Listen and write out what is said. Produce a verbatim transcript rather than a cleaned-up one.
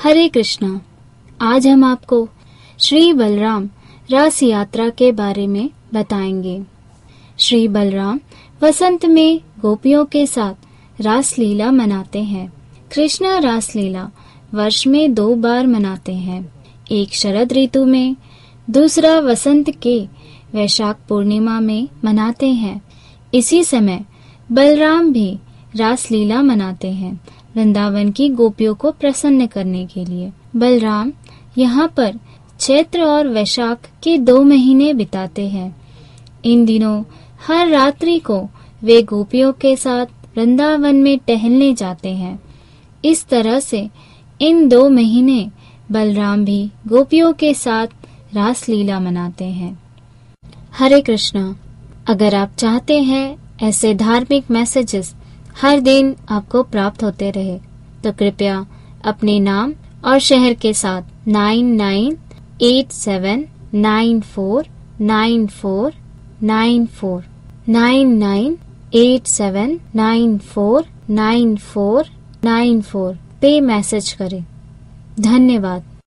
हरे कृष्णा। आज हम आपको श्री बलराम रास यात्रा के बारे में बताएंगे। श्री बलराम वसंत में गोपियों के साथ रास लीला मनाते हैं। कृष्ण रास लीला वर्ष में दो बार मनाते हैं, एक शरद ऋतु में, दूसरा वसंत के वैशाख पूर्णिमा में मनाते हैं। इसी समय बलराम भी रास लीला मनाते हैं, वृंदावन की गोपियों को प्रसन्न करने के लिए। बलराम यहाँ पर चैत्र और वैशाख के दो महीने बिताते हैं। इन दिनों हर रात्रि को वे गोपियों के साथ वृंदावन में टहलने जाते हैं। इस तरह से इन दो महीने बलराम भी गोपियों के साथ रास लीला मनाते हैं। हरे कृष्णा। अगर आप चाहते हैं ऐसे धार्मिक मैसेजेस हर दिन आपको प्राप्त होते रहे तो कृपया अपने नाम और शहर के साथ nine nine eight seven nine four nine four nine four nine nine eight seven nine four nine four nine four पे मैसेज करें। धन्यवाद।